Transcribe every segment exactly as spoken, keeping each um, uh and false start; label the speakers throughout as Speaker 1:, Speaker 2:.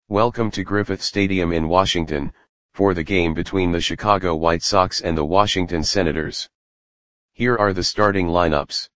Speaker 1: Welcome to Griffith Stadium in Washington, for the game between the Chicago White Sox and the Washington Senators. Here are the starting lineups.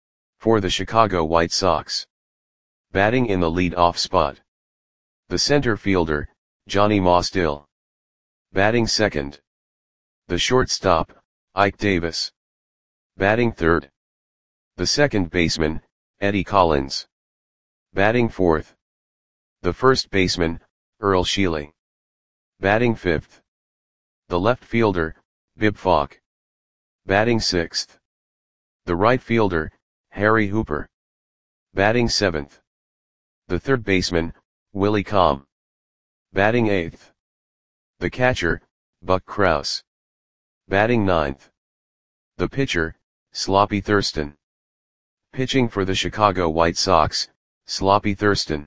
Speaker 1: For the Chicago White Sox. Batting in the lead-off spot. The center fielder, Johnny Mostill. Batting second. The shortstop, Ike Davis. Batting third. The second baseman, Eddie Collins. Batting fourth. The first baseman, Earl Sheely. Batting fifth. The left fielder, Bib Falk. Batting sixth. The right fielder, Harry Hooper. Batting seventh. The third baseman, Willie Comm. Batting eighth. The catcher, Buck Krause. Batting ninth. The pitcher, Sloppy Thurston. Pitching for the Chicago White Sox, Sloppy Thurston.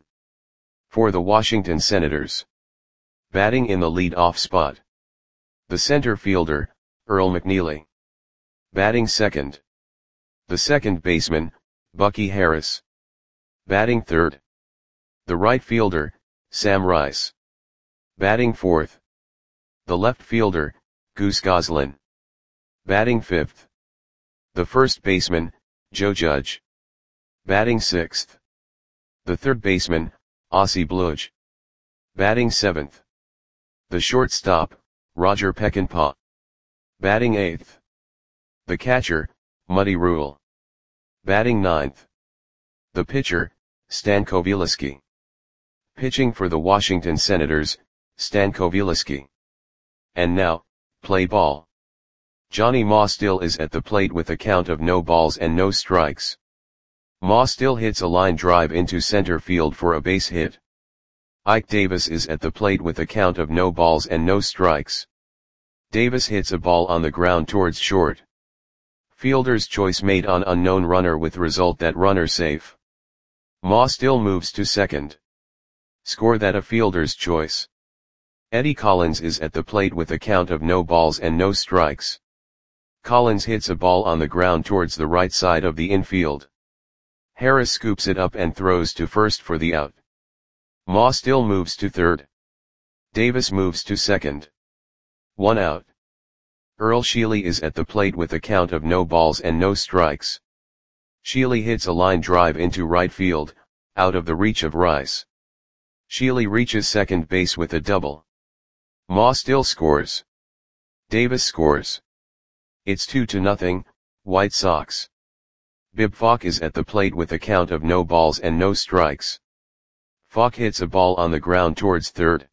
Speaker 1: For the Washington Senators. Batting in the lead-off spot. The center fielder, Earl McNeely. Batting second. The second baseman, Bucky Harris. Batting third. The right fielder, Sam Rice. Batting fourth. The left fielder, Goose Goslin. Batting fifth. The first baseman, Joe Judge. Batting sixth. The third baseman, Ossie Bluge. Batting seventh. The shortstop, Roger Peckinpah. Batting eighth. The catcher, Muddy Rule. Batting ninth. The pitcher, Stan Kowieliski. Pitching for the Washington Senators, Stan Kowieliski. And now, play ball. Johnny Mostill is at the plate with a count of no balls and no strikes. Mostill hits a line drive into center field for a base hit. Ike Davis is at the plate with a count of no balls and no strikes. Davis hits a ball on the ground towards short. Fielder's choice made on unknown runner with result that runner safe. Mostill moves to second. Score that a fielder's choice. Eddie Collins is at the plate with a count of no balls and no strikes. Collins hits a ball on the ground towards the right side of the infield. Harris scoops it up and throws to first for the out. Mostill moves to third. Davis moves to second. One out. Earl Sheely is at the plate with a count of no balls and no strikes. Sheely hits a line drive into right field, out of the reach of Rice. Sheely reaches second base with a double. Mostill scores. Davis scores. It's two to nothing, White Sox. Bib Falk is at the plate with a count of no balls and no strikes. Falk hits a ball on the ground towards third.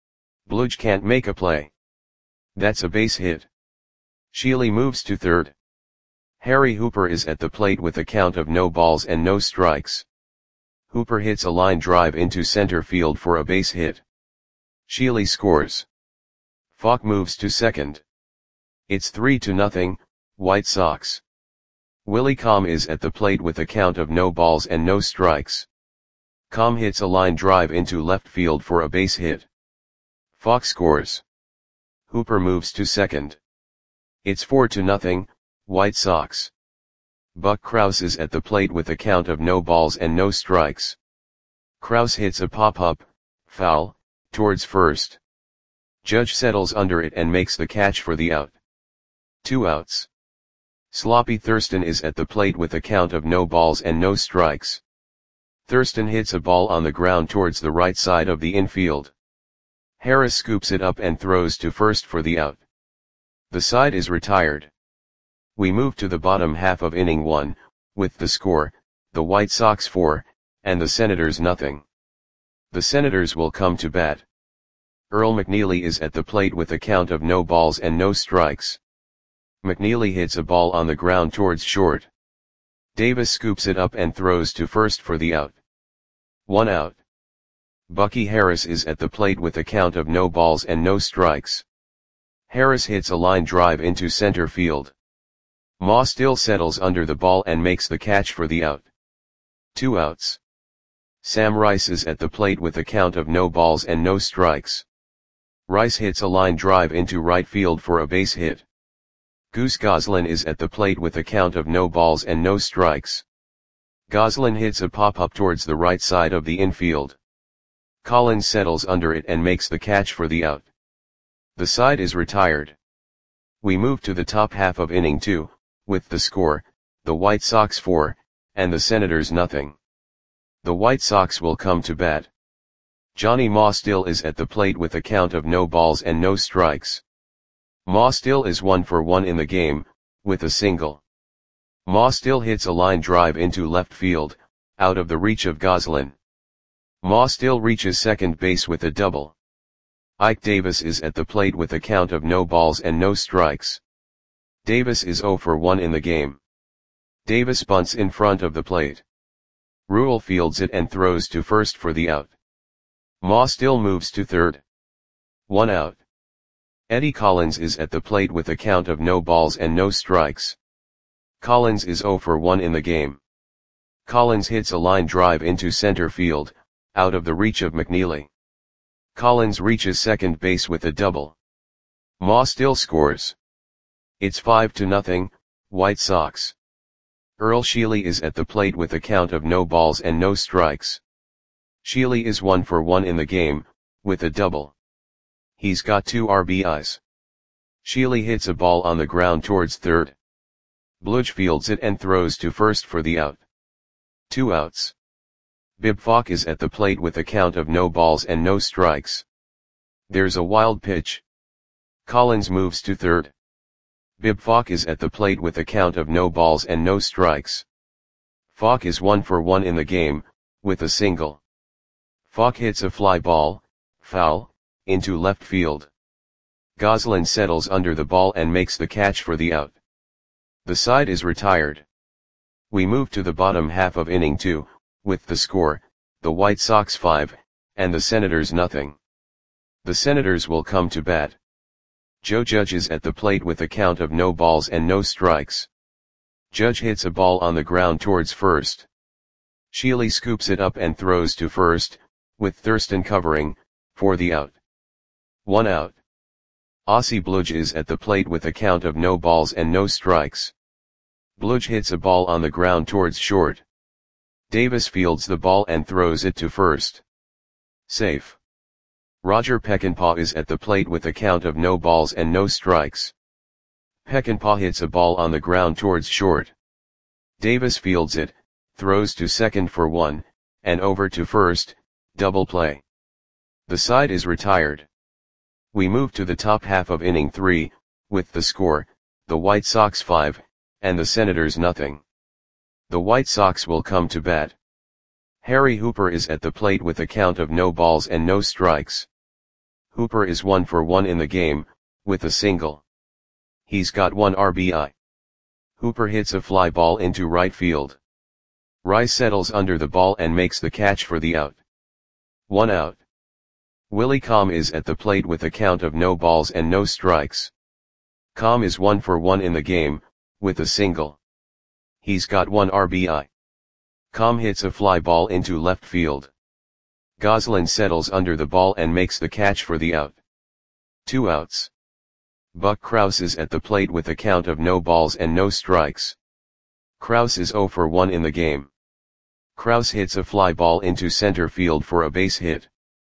Speaker 1: Bluge can't make a play. That's a base hit. Sheely moves to third. Harry Hooper is at the plate with a count of no balls and no strikes. Hooper hits a line drive into center field for a base hit. Sheely scores. Falk moves to second. It's three to nothing, White Sox. Willie Comm is at the plate with a count of no balls and no strikes. Comm hits a line drive into left field for a base hit. Falk scores. Hooper moves to second. It's four to nothing, White Sox. Buck Krause is at the plate with a count of no balls and no strikes. Krause hits a pop-up, foul, towards first. Judge settles under it and makes the catch for the out. Two outs. Sloppy Thurston is at the plate with a count of no balls and no strikes. Thurston hits a ball on the ground towards the right side of the infield. Harris scoops it up and throws to first for the out. The side is retired. We move to the bottom half of inning one, with the score, the White Sox four, and the Senators nothing. The Senators will come to bat. Earl McNeely is at the plate with a count of no balls and no strikes. McNeely hits a ball on the ground towards short. Davis scoops it up and throws to first for the out. One out. Bucky Harris is at the plate with a count of no balls and no strikes. Harris hits a line drive into center field. Mostill settles under the ball and makes the catch for the out. Two outs. Sam Rice is at the plate with a count of no balls and no strikes. Rice hits a line drive into right field for a base hit. Goose Goslin is at the plate with a count of no balls and no strikes. Goslin hits a pop-up towards the right side of the infield. Collins settles under it and makes the catch for the out. The side is retired. We move to the top half of inning two, with the score, the White Sox four, and the Senators nothing. The White Sox will come to bat. Johnny Maw still is at the plate with a count of no balls and no strikes. Maw still is one for one in the game, with a single. Maw still hits a line drive into left field, out of the reach of Goslin. Maw still reaches second base with a double. Ike Davis is at the plate with a count of no balls and no strikes. Davis is zero for one in the game. Davis bunts in front of the plate. Rule fields it and throws to first for the out. Maw still moves to third. One out. Eddie Collins is at the plate with a count of no balls and no strikes. Collins is zero for one in the game. Collins hits a line drive into center field, out of the reach of McNeely. Collins reaches second base with a double. Maw still scores. It's five to nothing, White Sox. Earl Sheely is at the plate with a count of no balls and no strikes. Sheely is one for one in the game, with a double. He's got two R B Is. Sheely hits a ball on the ground towards third. Bludge fields it and throws to first for the out. Two outs. Bib Falk is at the plate with a count of no balls and no strikes. There's a wild pitch. Collins moves to third. Bib Falk is at the plate with a count of no balls and no strikes. Falk is one for one in the game, with a single. Falk hits a fly ball, foul, into left field. Goslin settles under the ball and makes the catch for the out. The side is retired. We move to the bottom half of inning two, with the score, the White Sox five, and the Senators nothing. The Senators will come to bat. Joe Judge is at the plate with a count of no balls and no strikes. Judge hits a ball on the ground towards first. Sheely scoops it up and throws to first, with Thurston covering, for the out. One out. Ossie Bludge is at the plate with a count of no balls and no strikes. Bludge hits a ball on the ground towards short. Davis fields the ball and throws it to first. Safe. Roger Peckinpah is at the plate with a count of no balls and no strikes. Peckinpah hits a ball on the ground towards short. Davis fields it, throws to second for one, and over to first, double play. The side is retired. We move to the top half of inning three, with the score, the White Sox five, and the Senators nothing. The White Sox will come to bat. Harry Hooper is at the plate with a count of no balls and no strikes. Hooper is one for one in the game, with a single. He's got one R B I. Hooper hits a fly ball into right field. Rice settles under the ball and makes the catch for the out. One out. Willie Comm is at the plate with a count of no balls and no strikes. Comm is one for one in the game, with a single. He's got one R B I. Comm hits a fly ball into left field. Goslin settles under the ball and makes the catch for the out. Two outs. Buck Krause is at the plate with a count of no balls and no strikes. Krause is zero for one in the game. Krause hits a fly ball into center field for a base hit.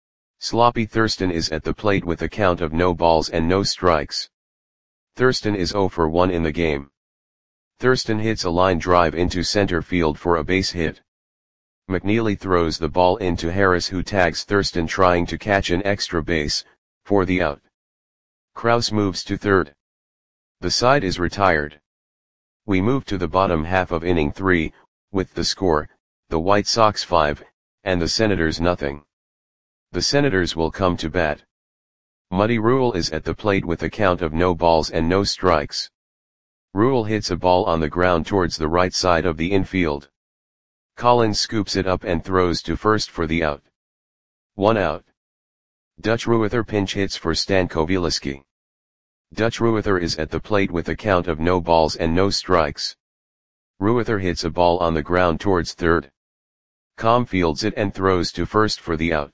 Speaker 1: Sloppy Thurston is at the plate with a count of no balls and no strikes. Thurston is zero for one in the game. Thurston hits a line drive into center field for a base hit. McNeely throws the ball into Harris, who tags Thurston trying to catch an extra base, for the out. Krause moves to third. The side is retired. We move to the bottom half of inning three, with the score, the White Sox five, and the Senators nothing. The Senators will come to bat. Muddy Rule is at the plate with a count of no balls and no strikes. Rule hits a ball on the ground towards the right side of the infield. Collins scoops it up and throws to first for the out. One out. Dutch Ruether pinch hits for Stan Kowieliski. Dutch Ruether is at the plate with a count of no balls and no strikes. Ruether hits a ball on the ground towards third. Comm fields it and throws to first for the out.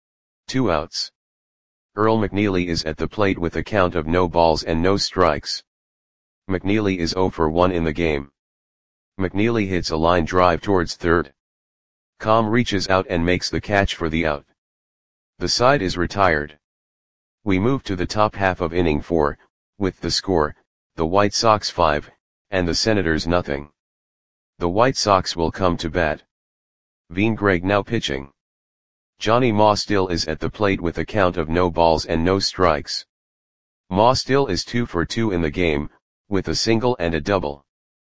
Speaker 1: Two outs. Earl McNeely is at the plate with a count of no balls and no strikes. McNeely is zero for one in the game. McNeely hits a line drive towards third. Comm reaches out and makes the catch for the out. The side is retired. We move to the top half of inning four, with the score, the White Sox five, and the Senators nothing. The White Sox will come to bat. Veen Gregg now pitching. Johnny Ma still is at the plate with a count of no balls and no strikes. Ma still is two for two in the game, with a single and a double.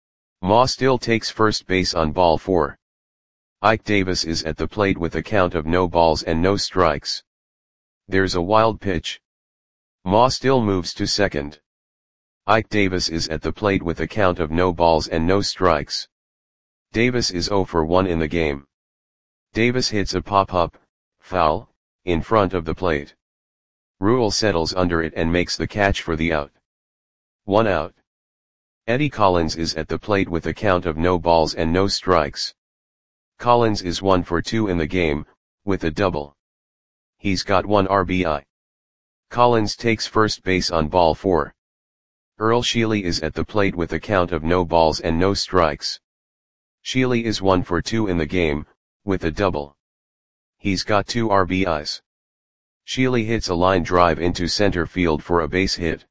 Speaker 1: Ma still takes first base on ball four. Ike Davis is at the plate with a count of no balls and no strikes. There's a wild pitch. Ma still moves to second. Ike Davis is at the plate with a count of no balls and no strikes. Davis is oh for one in the game. Davis hits a pop-up, foul, in front of the plate. Rule settles under it and makes the catch for the out. One out. Eddie Collins is at the plate with a count of no balls and no strikes. Collins is one for two in the game, with a double. He's got one R B I. Collins takes first base on ball four. Earl Sheely is at the plate with a count of no balls and no strikes. Sheely is one for two in the game, with a double. He's got two R B Is. Sheely hits a line drive into center field for a base hit.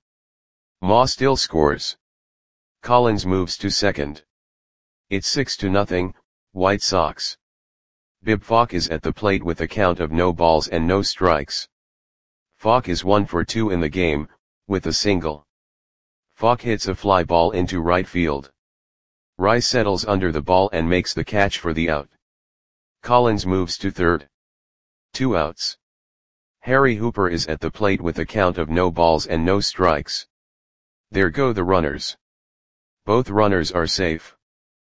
Speaker 1: Ma still scores. Collins moves to second. It's six to nothing, White Sox. Bib Falk is at the plate with a count of no balls and no strikes. Falk is one for two in the game, with a single. Falk hits a fly ball into right field. Rice settles under the ball and makes the catch for the out. Collins moves to third. Two outs. Harry Hooper is at the plate with a count of no balls and no strikes. There go the runners. Both runners are safe.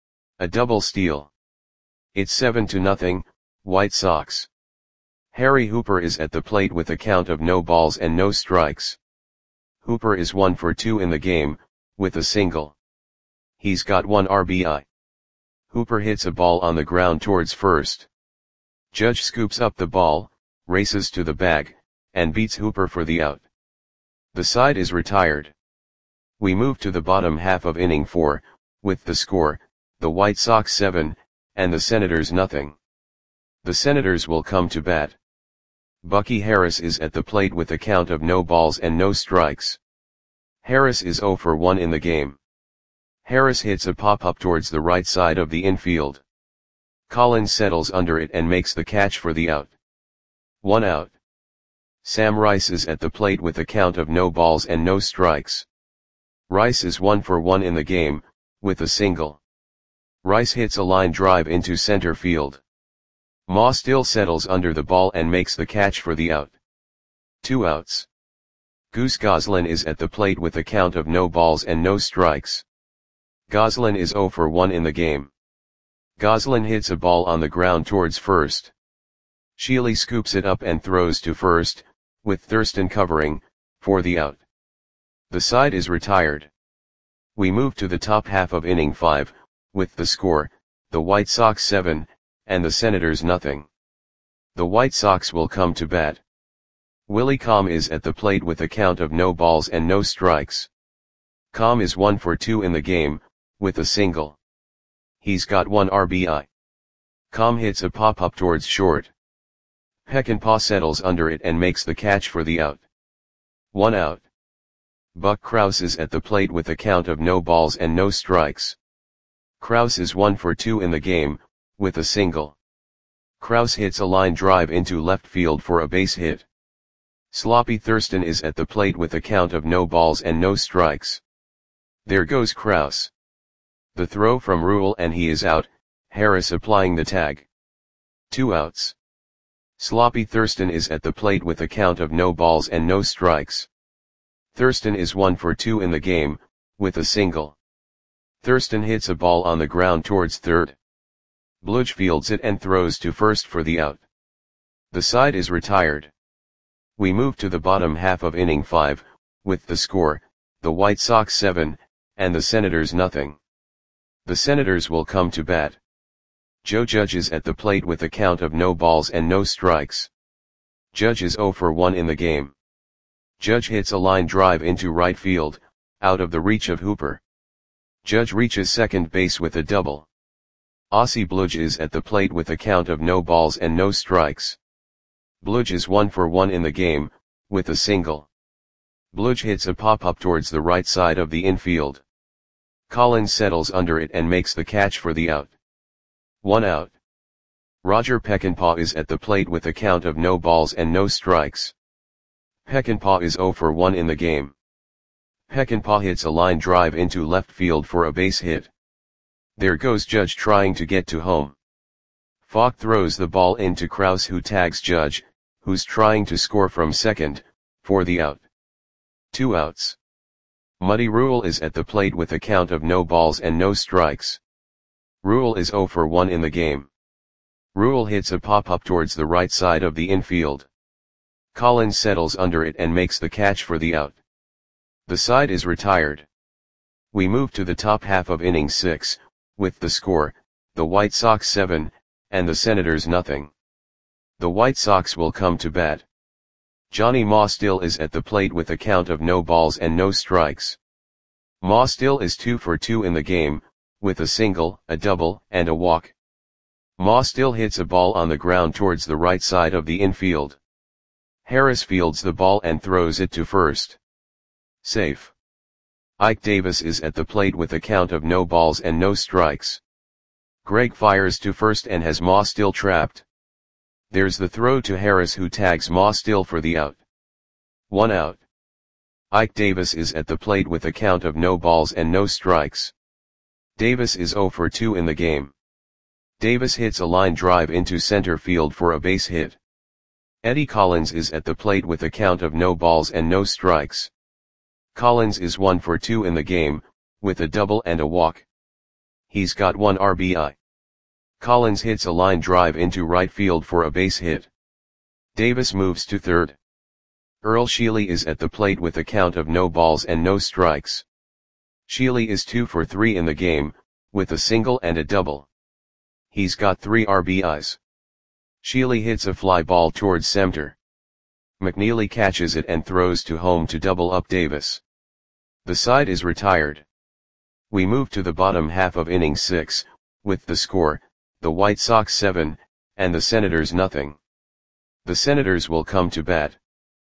Speaker 1: A double steal. It's seven to nothing, White Sox. Harry Hooper is at the plate with a count of no balls and no strikes. Hooper is one for two in the game, with a single. He's got one R B I. Hooper hits a ball on the ground towards first. Judge scoops up the ball, races to the bag, and beats Hooper for the out. The side is retired. We move to the bottom half of inning four, with the score, the White Sox seven, and the Senators nothing. The Senators will come to bat. Bucky Harris is at the plate with a count of no balls and no strikes. Harris is oh for one in the game. Harris hits a pop-up towards the right side of the infield. Collins settles under it and makes the catch for the out. One out. Sam Rice is at the plate with a count of no balls and no strikes. Rice is one for one in the game, with a single. Rice hits a line drive into center field. Ma still settles under the ball and makes the catch for the out. Two outs. Goose Goslin is at the plate with a count of no balls and no strikes. Goslin is oh for one in the game. Goslin hits a ball on the ground towards first. Sheely scoops it up and throws to first, with Thurston covering, for the out. The side is retired. We move to the top half of inning five, with the score, the White Sox seven, and the Senators nothing. The White Sox will come to bat. Willie Comm is at the plate with a count of no balls and no strikes. Comm is one for two in the game, with a single. He's got one R B I. Comm hits a pop-up towards short. Peckinpah settles under it and makes the catch for the out. One out. Buck Krause is at the plate with a count of no balls and no strikes. Krause is one for two in the game, with a single. Krause hits a line drive into left field for a base hit. Sloppy Thurston is at the plate with a count of no balls and no strikes. There goes Krause. The throw from Rule and he is out, Harris applying the tag. Two outs. Sloppy Thurston is at the plate with a count of no balls and no strikes. Thurston is one for two in the game, with a single. Thurston hits a ball on the ground towards third. Bludge fields it and throws to first for the out. The side is retired. We move to the bottom half of inning five, with the score, the White Sox seven, and the Senators nothing. The Senators will come to bat. Joe Judge is at the plate with a count of no balls and no strikes. Judge is oh for one in the game. Judge hits a line drive into right field, out of the reach of Hooper. Judge reaches second base with a double. Ossie Bludge is at the plate with a count of no balls and no strikes. Bludge is one for one in the game, with a single. Bludge hits a pop-up towards the right side of the infield. Collins settles under it and makes the catch for the out. One out. Roger Peckinpah is at the plate with a count of no balls and no strikes. Peckinpah is zero for one in the game. Peckinpah hits a line drive into left field for a base hit. There goes Judge trying to get to home. Falk throws the ball into Krause, who tags Judge, who's trying to score from second, for the out. Two outs. Muddy Rule is at the plate with a count of no balls and no strikes. Rule is zero for one in the game. Rule hits a pop-up towards the right side of the infield. Collins settles under it and makes the catch for the out. The side is retired. We move to the top half of inning six, with the score, the White Sox seven, and the Senators nothing. The White Sox will come to bat. Johnny Mostill is at the plate with a count of no balls and no strikes. Mostill is two for two in the game, with a single, a double, and a walk. Mostill hits a ball on the ground towards the right side of the infield. Harris fields the ball and throws it to first. Safe. Ike Davis is at the plate with a count of no balls and no strikes. Greg fires to first and has Mostill trapped. There's the throw to Harris, who tags Mostill for the out. One out. Ike Davis is at the plate with a count of no balls and no strikes. Davis is zero for two in the game. Davis hits a line drive into center field for a base hit. Eddie Collins is at the plate with a count of no balls and no strikes. Collins is one for two in the game, with a double and a walk. He's got one R B I. Collins hits a line drive into right field for a base hit. Davis moves to third. Earl Sheely is at the plate with a count of no balls and no strikes. Sheely is two for three in the game, with a single and a double. He's got three R B Is. Sheely hits a fly ball towards center. McNeely catches it and throws to home to double up Davis. The side is retired. We move to the bottom half of inning six, with the score, the White Sox seven, and the Senators nothing. The Senators will come to bat.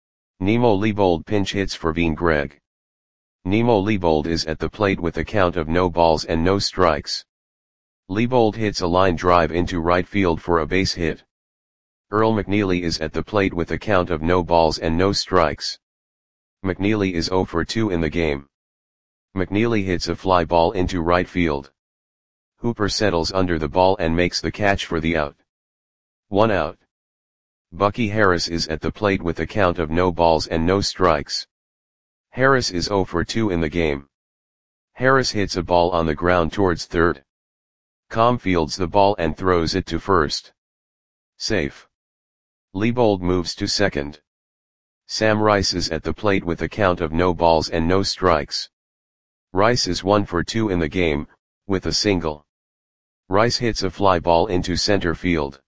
Speaker 1: Nemo Leibold pinch hits for Veen Gregg. Nemo Leibold is at the plate with a count of no balls and no strikes. Leibold hits a line drive into right field for a base hit. Earl McNeely is at the plate with a count of no balls and no strikes. McNeely is zero for two in the game. McNeely hits a fly ball into right field. Hooper settles under the ball and makes the catch for the out. One out. Bucky Harris is at the plate with a count of no balls and no strikes. Harris is zero for two in the game. Harris hits a ball on the ground towards third. Com fields the ball and throws it to first. Safe. Leibold moves to second. Sam Rice is at the plate with a count of no balls and no strikes. Rice is one for two in the game, with a single. Rice hits a fly ball into center field.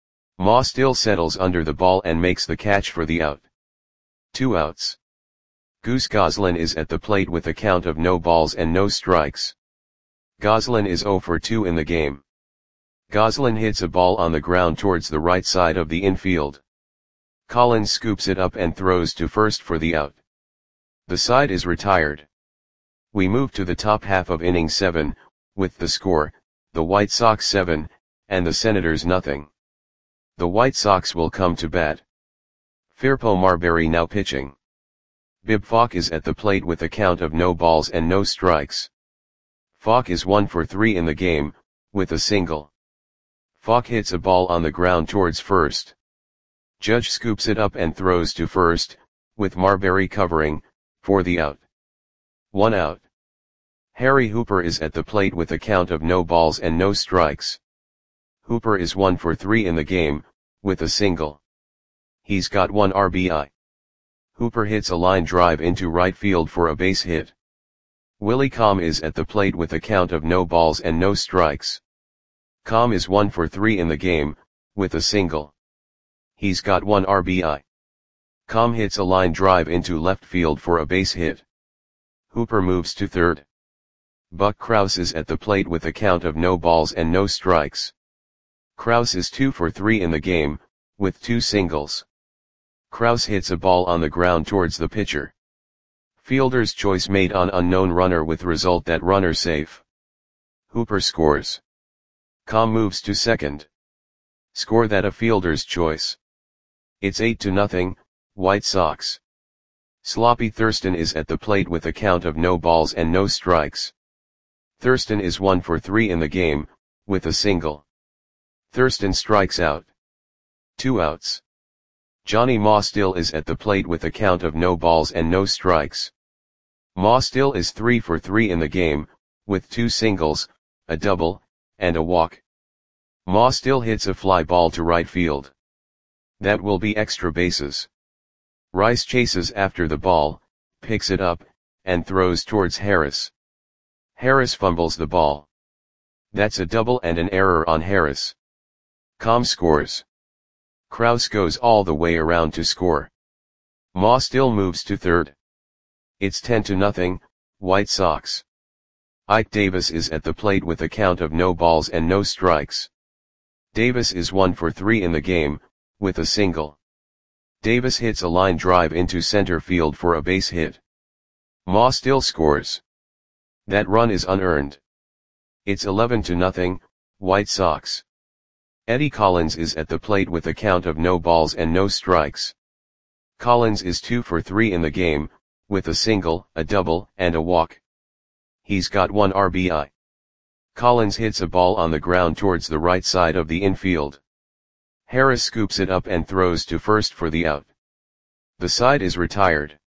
Speaker 1: Mostill settles under the ball and makes the catch for the out. Two outs. Goose Goslin is at the plate with a count of no balls and no strikes. Goslin is zero for two in the game. Goslin hits a ball on the ground towards the right side of the infield. Collins scoops it up and throws to first for the out. The side is retired. We move to the top half of inning seven, with the score, the White Sox seven, and the Senators nothing. The White Sox will come to bat. Firpo Marbury now pitching. Bib Falk is at the plate with a count of no balls and no strikes. Falk is one for three in the game, with a single. Falk hits a ball on the ground towards first. Judge scoops it up and throws to first, with Marbury covering, for the out. One out. Harry Hooper is at the plate with a count of no balls and no strikes. Hooper is one for three in the game, with a single. He's got one R B I. Hooper hits a line drive into right field for a base hit. Willie Com is at the plate with a count of no balls and no strikes. Com is one for three in the game, with a single. He's got one R B I. Com hits a line drive into left field for a base hit. Hooper moves to third. Buck Krause is at the plate with a count of no balls and no strikes. Krause is two for three in the game, with two singles. Kraus hits a ball on the ground towards the pitcher. Fielder's choice made on unknown runner with result that runner safe. Hooper scores. Com moves to second. Score that a fielder's choice. It's eight to nothing, White Sox. Sloppy Thurston is at the plate with a count of no balls and no strikes. Thurston is one for three in the game, with a single. Thurston strikes out. Two outs. Johnny Maw still is at the plate with a count of no balls and no strikes. Maw still is three for three in the game, with two singles, a double, and a walk. Maw still hits a fly ball to right field. That will be extra bases. Rice chases after the ball, picks it up, and throws towards Harris. Harris fumbles the ball. That's a double and an error on Harris. Com scores. Kraus goes all the way around to score. Maw still moves to third. It's ten to nothing, White Sox. Ike Davis is at the plate with a count of no balls and no strikes. Davis is one for three in the game, with a single. Davis hits a line drive into center field for a base hit. Maw still scores. That run is unearned. It's eleven to nothing, White Sox. Eddie Collins is at the plate with a count of no balls and no strikes. Collins is two for three in the game, with a single, a double, and a walk. He's got one R B I. Collins hits a ball on the ground towards the right side of the infield. Harris scoops it up and throws to first for the out. The side is retired.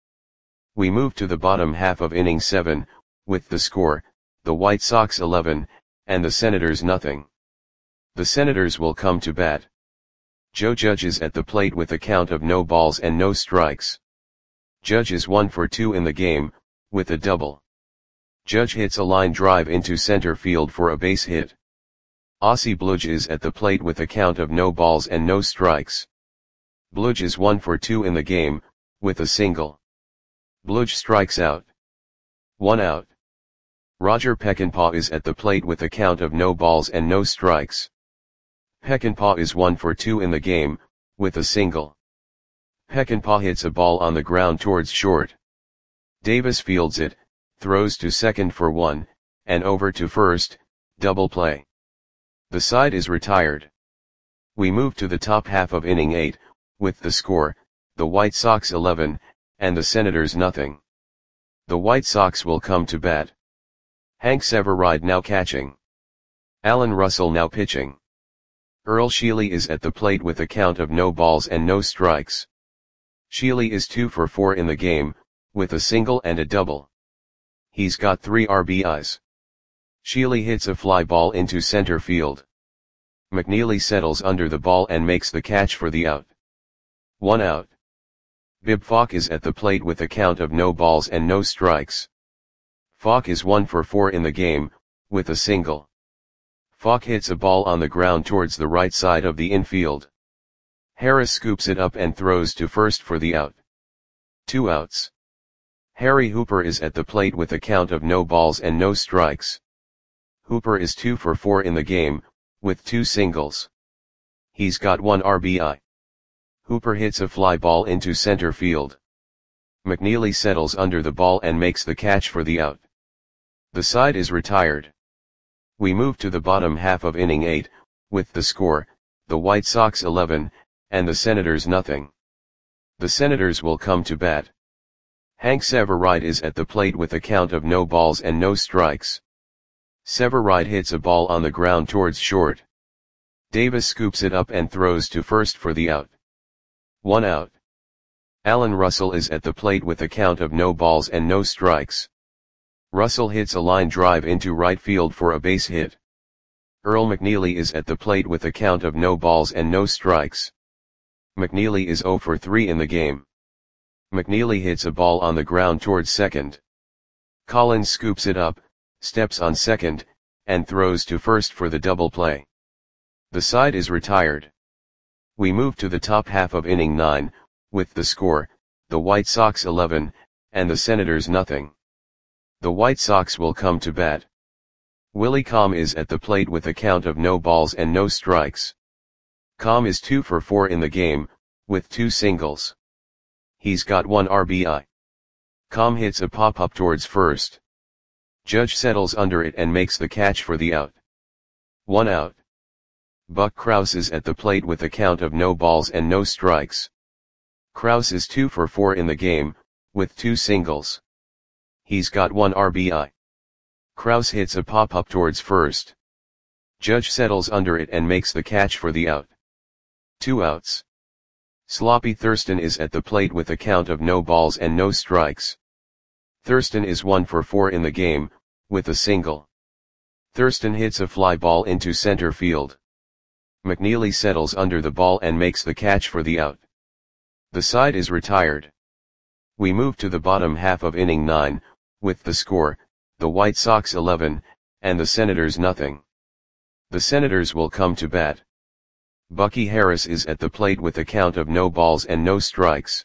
Speaker 1: We move to the bottom half of inning seven, with the score, the White Sox eleven, and the Senators nothing. The Senators will come to bat. Joe Judge is at the plate with a count of no balls and no strikes. Judge is one for two in the game, with a double. Judge hits a line drive into center field for a base hit. Ossie Bludge is at the plate with a count of no balls and no strikes. Bludge is one for two in the game, with a single. Bludge strikes out. One out. Roger Peckinpah is at the plate with a count of no balls and no strikes. Peckinpah is one for two in the game, with a single. Peckinpah hits a ball on the ground towards short. Davis fields it, throws to second for one, and over to first, double play. The side is retired. We move to the top half of inning eight, with the score, the White Sox eleven, and the Senators nothing. The White Sox will come to bat. Hank Severide now catching. Alan Russell now pitching. Earl Sheely is at the plate with a count of no balls and no strikes. Sheely is two for four in the game, with a single and a double. He's got three R B Is. Sheely hits a fly ball into center field. McNeely settles under the ball and makes the catch for the out. One out. Bib Falk is at the plate with a count of no balls and no strikes. Falk is one for four in the game, with a single. Falk hits a ball on the ground towards the right side of the infield. Harris scoops it up and throws to first for the out. Two outs. Harry Hooper is at the plate with a count of no balls and no strikes. Hooper is two for four in the game, with two singles. He's got one R B I. Hooper hits a fly ball into center field. McNeely settles under the ball and makes the catch for the out. The side is retired. We move to the bottom half of inning eight, with the score, the White Sox eleven, and the Senators nothing. The Senators will come to bat. Hank Severide is at the plate with a count of no balls and no strikes. Severide hits a ball on the ground towards short. Davis scoops it up and throws to first for the out. One out. Alan Russell is at the plate with a count of no balls and no strikes. Russell hits a line drive into right field for a base hit. Earl McNeely is at the plate with a count of no balls and no strikes. McNeely is zero for three in the game. McNeely hits a ball on the ground towards second. Collins scoops it up, steps on second, and throws to first for the double play. The side is retired. We move to the top half of inning nine, with the score, the White Sox eleven, and the Senators nothing. The White Sox will come to bat. Willie Comm is at the plate with a count of no balls and no strikes. Comm is two for four in the game, with two singles. He's got one R B I. Com hits a pop-up towards first. Judge settles under it and makes the catch for the out. One out. Buck Krause is at the plate with a count of no balls and no strikes. Krause is two for four in the game, with two singles. He's got one R B I. Krause hits a pop-up towards first. Judge settles under it and makes the catch for the out. Two outs. Sloppy Thurston is at the plate with a count of no balls and no strikes. Thurston is one for four in the game, with a single. Thurston hits a fly ball into center field. McNeely settles under the ball and makes the catch for the out. The side is retired. We move to the bottom half of inning nine, with the score, the White Sox eleven, and the Senators nothing. The Senators will come to bat. Bucky Harris is at the plate with a count of no balls and no strikes.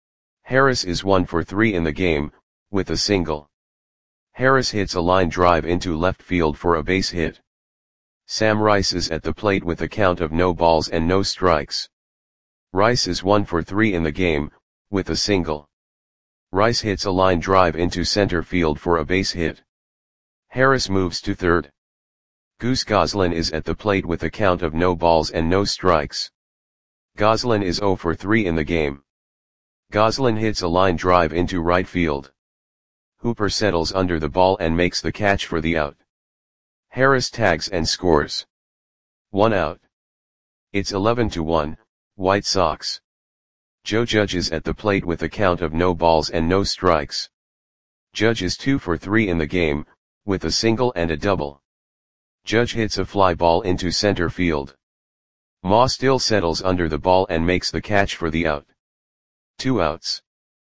Speaker 1: Harris is one for three in the game, with a single. Harris hits a line drive into left field for a base hit. Sam Rice is at the plate with a count of no balls and no strikes. Rice is one for three in the game, with a single. Rice hits a line drive into center field for a base hit. Harris moves to third. Goose Goslin is at the plate with a count of no balls and no strikes. Goslin is zero for three in the game. Goslin hits a line drive into right field. Hooper settles under the ball and makes the catch for the out. Harris tags and scores. One out. It's eleven to one, White Sox. Joe Judge is at the plate with a count of no balls and no strikes. Judge is two for three in the game, with a single and a double. Judge hits a fly ball into center field. Ma still settles under the ball and makes the catch for the out. Two outs.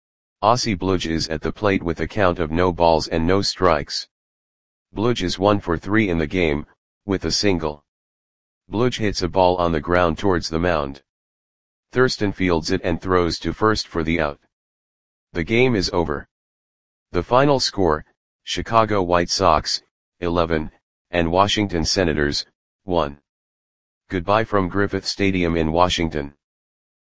Speaker 1: Ossie Bludge is at the plate with a count of no balls and no strikes. Bludge is one for three in the game, with a single. Bludge hits a ball on the ground towards the mound. Thurston fields it and throws to first for the out. The game is over. The final score, Chicago White Sox, eleven, and Washington Senators, one. Goodbye from Griffith Stadium in Washington.